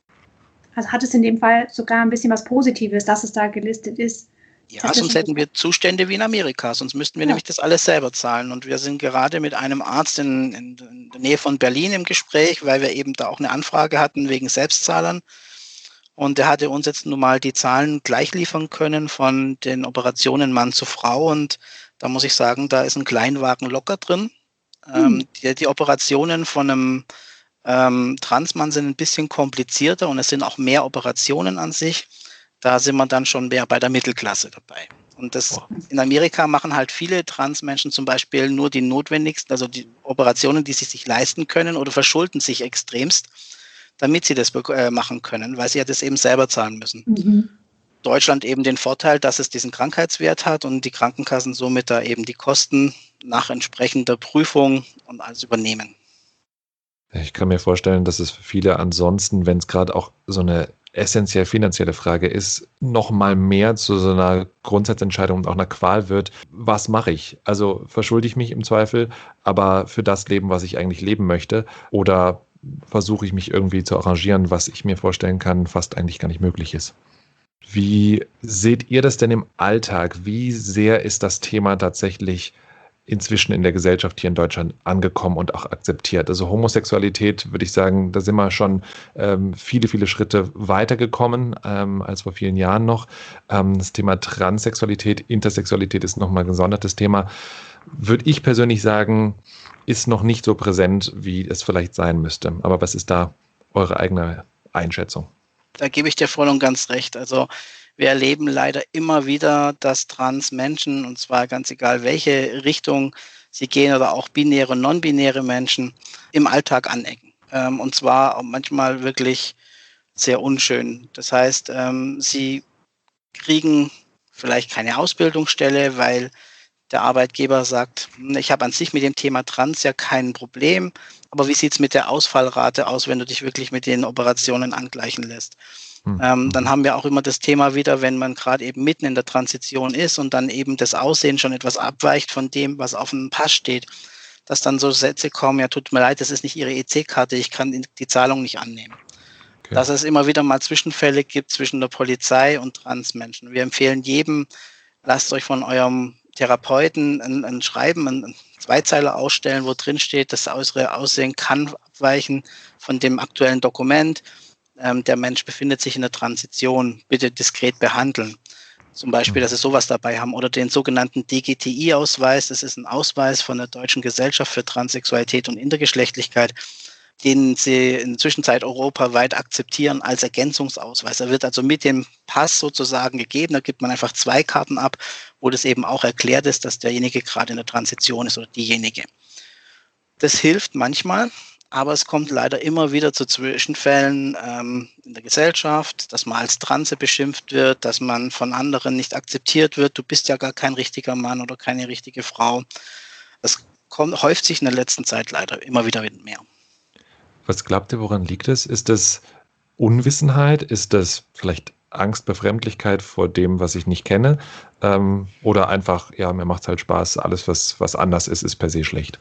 Also hat es in dem Fall sogar ein bisschen was Positives, dass es da gelistet ist? Ja, sonst hätten wir Zustände wie in Amerika, sonst müssten wir nämlich das alles selber zahlen. Und wir sind gerade mit einem Arzt in der Nähe von Berlin im Gespräch, weil wir eben da auch eine Anfrage hatten wegen Selbstzahlern. Und der hatte uns jetzt nun mal die Zahlen gleich liefern können von den Operationen Mann zu Frau. Und da muss ich sagen, da ist ein Kleinwagen locker drin. Die Operationen von einem Transmann sind ein bisschen komplizierter und es sind auch mehr Operationen an sich. Da sind wir dann schon mehr bei der Mittelklasse dabei. Und in Amerika machen halt viele Transmenschen zum Beispiel nur die notwendigsten, also die Operationen, die sie sich leisten können oder verschulden sich extremst, damit sie das machen können, weil sie ja das eben selber zahlen müssen. Deutschland eben den Vorteil, dass es diesen Krankheitswert hat und die Krankenkassen somit da eben die Kosten nach entsprechender Prüfung und alles übernehmen. Ich kann mir vorstellen, dass es für viele ansonsten, wenn es gerade auch so eine essentiell finanzielle Frage ist, noch mal mehr zu so einer Grundsatzentscheidung und auch einer Qual wird. Was mache ich? Also verschulde ich mich im Zweifel, aber für das Leben, was ich eigentlich leben möchte, oder versuche ich mich irgendwie zu arrangieren, was ich mir vorstellen kann, fast eigentlich gar nicht möglich ist. Wie seht ihr das denn im Alltag? Wie sehr ist das Thema tatsächlich inzwischen in der Gesellschaft hier in Deutschland angekommen und auch akzeptiert? Also Homosexualität, würde ich sagen, da sind wir schon viele Schritte weitergekommen als vor vielen Jahren noch. Das Thema Transsexualität, Intersexualität ist nochmal ein gesondertes Thema. Würde ich persönlich sagen, ist noch nicht so präsent, wie es vielleicht sein müsste. Aber was ist da eure eigene Einschätzung? Da gebe ich dir voll und ganz recht. Also wir erleben leider immer wieder, dass Transmenschen, und zwar ganz egal, welche Richtung sie gehen oder auch binäre und non-binäre Menschen, im Alltag anecken. Und zwar manchmal wirklich sehr unschön. Das heißt, sie kriegen vielleicht keine Ausbildungsstelle, weil der Arbeitgeber sagt, ich habe an sich mit dem Thema Trans ja kein Problem, aber wie sieht es mit der Ausfallrate aus, wenn du dich wirklich mit den Operationen angleichen lässt? Dann haben wir auch immer das Thema wieder, wenn man gerade eben mitten in der Transition ist und dann eben das Aussehen schon etwas abweicht von dem, was auf dem Pass steht, dass dann so Sätze kommen, ja, tut mir leid, das ist nicht Ihre EC-Karte, ich kann die Zahlung nicht annehmen. dass es immer wieder mal Zwischenfälle gibt zwischen der Polizei und Transmenschen. Wir empfehlen jedem, lasst euch von eurem Therapeuten ein Schreiben, einen Zweizeiler ausstellen, wo drin steht, das äußere Aussehen kann abweichen von dem aktuellen Dokument. Der Mensch befindet sich in der Transition, bitte diskret behandeln. Zum Beispiel, dass sie sowas dabei haben oder den sogenannten DGTI-Ausweis. Das ist ein Ausweis von der Deutschen Gesellschaft für Transsexualität und Intergeschlechtlichkeit, den sie in der Zwischenzeit europaweit akzeptieren als Ergänzungsausweis. Er wird also mit dem Pass sozusagen gegeben. Da gibt man einfach 2 Karten ab, wo das eben auch erklärt ist, dass derjenige gerade in der Transition ist oder diejenige. Das hilft manchmal, aber es kommt leider immer wieder zu Zwischenfällen in der Gesellschaft, dass man als Transe beschimpft wird, dass man von anderen nicht akzeptiert wird. Du bist ja gar kein richtiger Mann oder keine richtige Frau. Das häuft sich in der letzten Zeit leider immer wieder mehr. Was glaubt ihr, woran liegt es? Ist das Unwissenheit? Ist das vielleicht Angst, Befremdlichkeit vor dem, was ich nicht kenne? Oder einfach, ja, mir macht es halt Spaß, alles, was anders ist per se schlecht?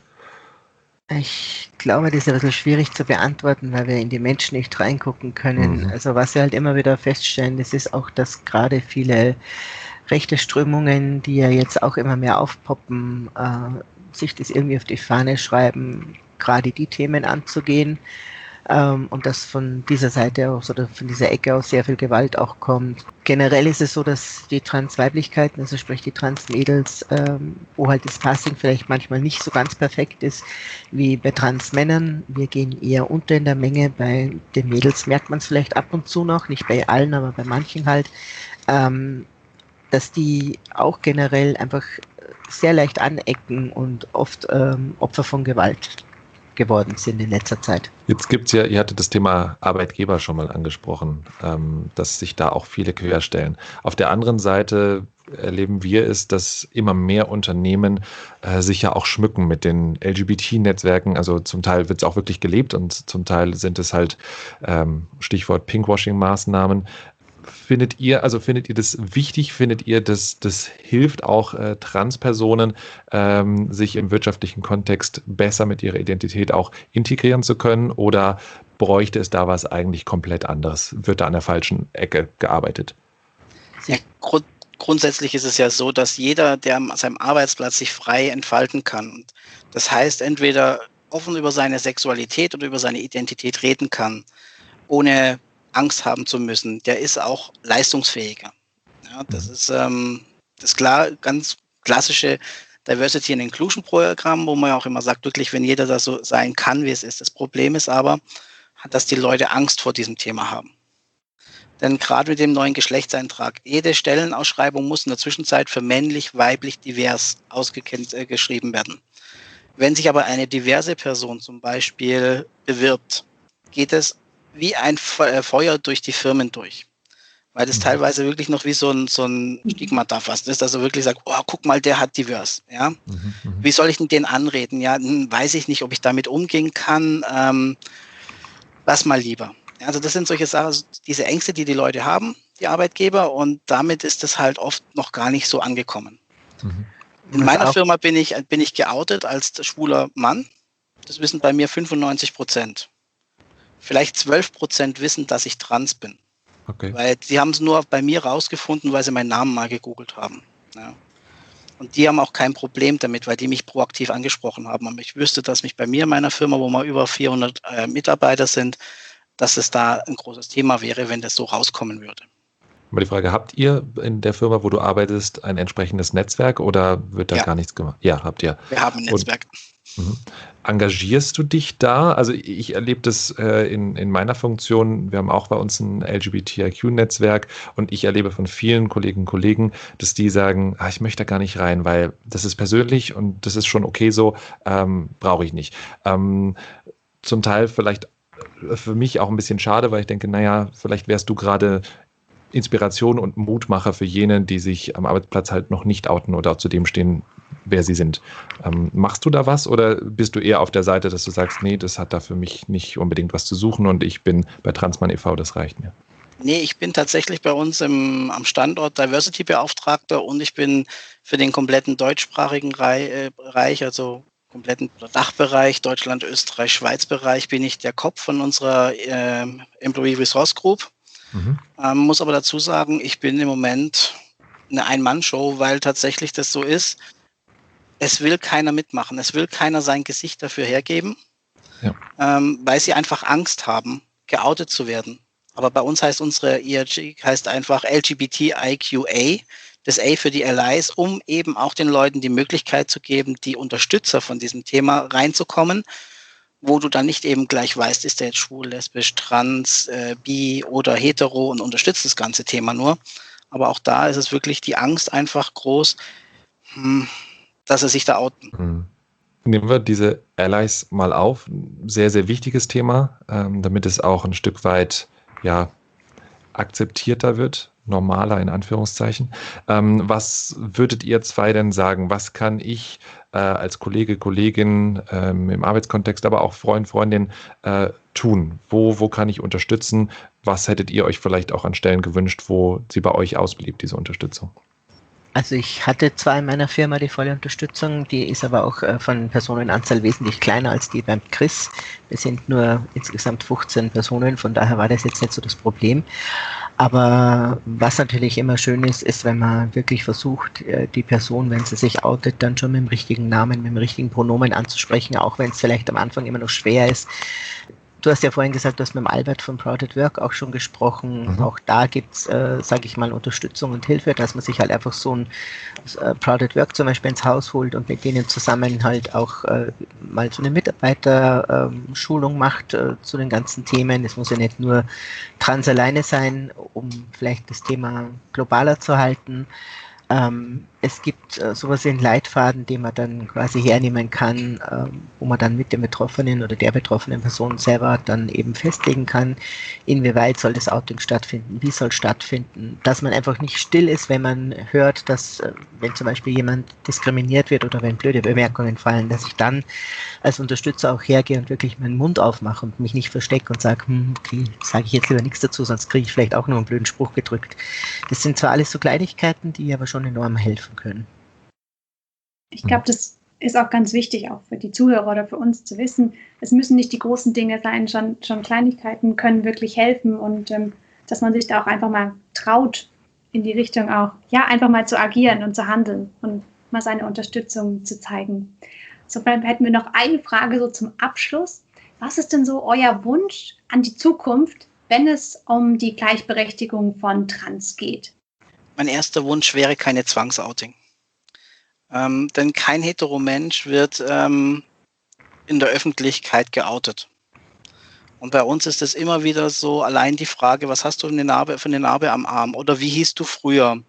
Ich glaube, das ist ein bisschen schwierig zu beantworten, weil wir in die Menschen nicht reingucken können. Also was wir halt immer wieder feststellen, das ist auch, dass gerade viele rechte Strömungen, die ja jetzt auch immer mehr aufpoppen, sich das irgendwie auf die Fahne schreiben, gerade die Themen anzugehen, und dass von dieser Seite aus oder von dieser Ecke aus sehr viel Gewalt auch kommt. Generell ist es so, dass die Transweiblichkeiten, also sprich die Transmädels, wo halt das Passing vielleicht manchmal nicht so ganz perfekt ist wie bei Transmännern. Wir gehen eher unter in der Menge. Bei den Mädels merkt man es vielleicht ab und zu noch, nicht bei allen, aber bei manchen halt, dass die auch generell einfach sehr leicht anecken und oft Opfer von Gewalt geworden sind in letzter Zeit. Jetzt gibt es ja, ihr hattet das Thema Arbeitgeber schon mal angesprochen, dass sich da auch viele querstellen. Auf der anderen Seite erleben wir es, dass immer mehr Unternehmen sich ja auch schmücken mit den LGBT-Netzwerken. Also zum Teil wird es auch wirklich gelebt und zum Teil sind es halt Stichwort Pinkwashing-Maßnahmen. Findet ihr das wichtig? Findet ihr, dass das hilft auch Transpersonen, sich im wirtschaftlichen Kontext besser mit ihrer Identität auch integrieren zu können? Oder bräuchte es da was eigentlich komplett anderes? Wird da an der falschen Ecke gearbeitet? Ja, grundsätzlich ist es ja so, dass jeder, der an seinem Arbeitsplatz sich frei entfalten kann, und das heißt entweder offen über seine Sexualität oder über seine Identität reden kann, ohne Angst haben zu müssen, der ist auch leistungsfähiger. Ja, das ist das ganz klassische Diversity and Inclusion Programm, wo man ja auch immer sagt, wirklich, wenn jeder da so sein kann, wie es ist. Das Problem ist aber, dass die Leute Angst vor diesem Thema haben. Denn gerade mit dem neuen Geschlechtseintrag, jede Stellenausschreibung muss in der Zwischenzeit für männlich, weiblich, divers geschrieben werden. Wenn sich aber eine diverse Person zum Beispiel bewirbt, geht es wie ein Feuer durch die Firmen durch. Weil das teilweise wirklich noch wie so ein Stigmata fast ist. Also wirklich sagt, oh, guck mal, der hat divers. Ja? Wie soll ich denn den anreden? Ja, weiß ich nicht, ob ich damit umgehen kann. Lass mal lieber. Ja, also das sind solche Sachen, also diese Ängste, die Leute haben, die Arbeitgeber, und damit ist es halt oft noch gar nicht so angekommen. In meiner Firma bin ich geoutet als schwuler Mann. Das wissen bei mir 95%. Vielleicht 12% wissen, dass ich trans bin. Okay. Weil sie haben es nur bei mir rausgefunden, weil sie meinen Namen mal gegoogelt haben. Ja. Und die haben auch kein Problem damit, weil die mich proaktiv angesprochen haben. Aber ich wüsste, dass mich bei mir in meiner Firma, wo wir über 400 Mitarbeiter sind, dass es da ein großes Thema wäre, wenn das so rauskommen würde. Aber die Frage, habt ihr in der Firma, wo du arbeitest, ein entsprechendes Netzwerk oder wird da gar nichts gemacht? Ja, habt ihr. Wir haben ein Netzwerk. Engagierst du dich da? Also ich erlebe das in meiner Funktion. Wir haben auch bei uns ein LGBTIQ-Netzwerk und ich erlebe von vielen Kolleginnen und Kollegen, dass die sagen, ich möchte da gar nicht rein, weil das ist persönlich und das ist schon okay so, brauche ich nicht. Zum Teil vielleicht für mich auch ein bisschen schade, weil ich denke, naja, vielleicht wärst du gerade Inspiration und Mutmacher für jene, die sich am Arbeitsplatz halt noch nicht outen oder zu dem stehen, wer sie sind. Machst du da was oder bist du eher auf der Seite, dass du sagst, nee, das hat da für mich nicht unbedingt was zu suchen und ich bin bei Transmann e.V., das reicht mir? Nee, ich bin tatsächlich bei uns am Standort Diversity-Beauftragter und ich bin für den kompletten deutschsprachigen Bereich, also kompletten Dachbereich, Deutschland, Österreich, Schweiz-Bereich, bin ich der Kopf von unserer Employee Resource Group. Muss aber dazu sagen, ich bin im Moment eine Ein-Mann-Show, weil tatsächlich das so ist, es will keiner mitmachen, es will keiner sein Gesicht dafür hergeben, weil sie einfach Angst haben, geoutet zu werden. Aber bei uns heißt unsere ERG heißt einfach LGBTIQA, das A für die Allies, um eben auch den Leuten die Möglichkeit zu geben, die Unterstützer von diesem Thema reinzukommen, wo du dann nicht eben gleich weißt, ist der jetzt schwul, lesbisch, trans, bi oder hetero und unterstützt das ganze Thema nur. Aber auch da ist es wirklich die Angst einfach groß, dass sie sich da outen. Nehmen wir diese Allies mal auf. Sehr, sehr wichtiges Thema, damit es auch ein Stück weit akzeptierter wird, normaler in Anführungszeichen. Was würdet ihr zwei denn sagen? Was kann ich als Kollege, Kollegin im Arbeitskontext, aber auch Freund, Freundin tun? Wo kann ich unterstützen? Was hättet ihr euch vielleicht auch an Stellen gewünscht, wo sie bei euch ausblieb, diese Unterstützung? Also ich hatte zwar in meiner Firma die volle Unterstützung, die ist aber auch von Personenanzahl wesentlich kleiner als die beim Chris. Wir sind nur insgesamt 15 Personen, von daher war das jetzt nicht so das Problem. Aber was natürlich immer schön ist, ist, wenn man wirklich versucht, die Person, wenn sie sich outet, dann schon mit dem richtigen Namen, mit dem richtigen Pronomen anzusprechen, auch wenn es vielleicht am Anfang immer noch schwer ist. Du hast ja vorhin gesagt, du hast mit dem Albert von Proud at Work auch schon gesprochen. Auch da gibt es, sage ich mal, Unterstützung und Hilfe, dass man sich halt einfach so ein Proud at Work zum Beispiel ins Haus holt und mit denen zusammen halt auch mal so eine Mitarbeiterschulung macht zu den ganzen Themen. Es muss ja nicht nur trans alleine sein, um vielleicht das Thema globaler zu halten. Es gibt sowas wie einen Leitfaden, den man dann quasi hernehmen kann, wo man dann mit dem Betroffenen oder der betroffenen Person selber dann eben festlegen kann, inwieweit soll das Outing stattfinden, wie soll es stattfinden, dass man einfach nicht still ist, wenn man hört, dass, wenn zum Beispiel jemand diskriminiert wird oder wenn blöde Bemerkungen fallen, dass ich dann als Unterstützer auch hergehe und wirklich meinen Mund aufmache und mich nicht verstecke und sage, okay, sage ich jetzt lieber nichts dazu, sonst kriege ich vielleicht auch nur einen blöden Spruch gedrückt. Das sind zwar alles so Kleinigkeiten, die aber schon enorm helfen können. Ich glaube, das ist auch ganz wichtig, auch für die Zuhörer oder für uns zu wissen, es müssen nicht die großen Dinge sein, schon Kleinigkeiten können wirklich helfen und dass man sich da auch einfach mal traut, in die Richtung auch, einfach mal zu agieren und zu handeln und mal seine Unterstützung zu zeigen. So, dann hätten wir noch eine Frage so zum Abschluss. Was ist denn so euer Wunsch an die Zukunft, wenn es um die Gleichberechtigung von Trans geht? Mein erster Wunsch wäre keine Zwangsouting. Denn kein Hetero-Mensch wird in der Öffentlichkeit geoutet. Und bei uns ist es immer wieder so, allein die Frage, was hast du für eine Narbe am Arm? Oder wie hieß du früher?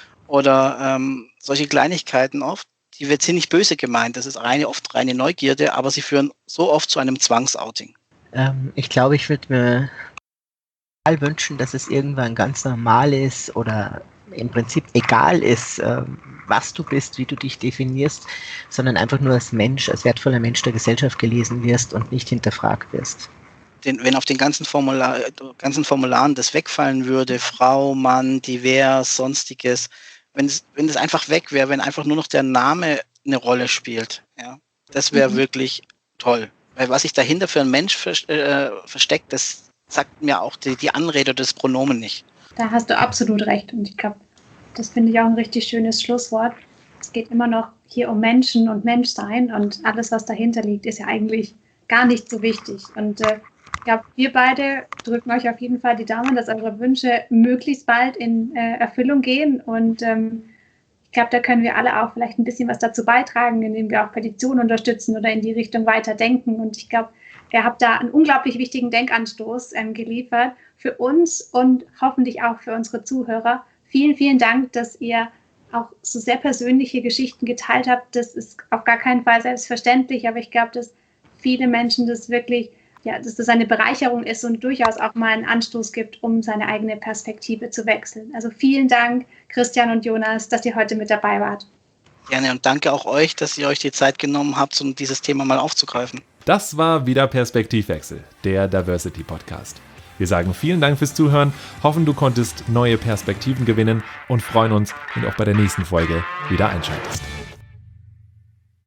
Oder solche Kleinigkeiten oft, die wird nicht böse gemeint. Das ist oft reine Neugierde, aber sie führen so oft zu einem Zwangsouting. Ich glaube, ich würde mir wünschen, dass es irgendwann ganz normal ist oder im Prinzip egal ist, was du bist, wie du dich definierst, sondern einfach nur als Mensch, als wertvoller Mensch der Gesellschaft gelesen wirst und nicht hinterfragt wirst. Wenn auf den ganzen Formularen das wegfallen würde, Frau, Mann, divers, sonstiges, wenn das einfach weg wäre, wenn einfach nur noch der Name eine Rolle spielt, das wäre wirklich toll. Weil was sich dahinter für ein Mensch versteckt, das sagt mir auch die Anrede des Pronomen nicht. Da hast du absolut recht und ich glaube, das finde ich auch ein richtig schönes Schlusswort. Es geht immer noch hier um Menschen und Menschsein und alles, was dahinter liegt, ist ja eigentlich gar nicht so wichtig. Und ich glaube, wir beide drücken euch auf jeden Fall die Daumen, dass eure Wünsche möglichst bald in Erfüllung gehen und ich glaube, da können wir alle auch vielleicht ein bisschen was dazu beitragen, indem wir auch Petitionen unterstützen oder in die Richtung weiterdenken und ich glaube, ihr habt da einen unglaublich wichtigen Denkanstoß geliefert für uns und hoffentlich auch für unsere Zuhörer. Vielen, vielen Dank, dass ihr auch so sehr persönliche Geschichten geteilt habt. Das ist auf gar keinen Fall selbstverständlich, aber ich glaube, dass viele Menschen das wirklich, dass das eine Bereicherung ist und durchaus auch mal einen Anstoß gibt, um seine eigene Perspektive zu wechseln. Also vielen Dank, Christian und Jonas, dass ihr heute mit dabei wart. Gerne und danke auch euch, dass ihr euch die Zeit genommen habt, um dieses Thema mal aufzugreifen. Das war wieder Perspektivwechsel, der Diversity Podcast. Wir sagen vielen Dank fürs Zuhören, hoffen, du konntest neue Perspektiven gewinnen und freuen uns, wenn du auch bei der nächsten Folge wieder einschaltest.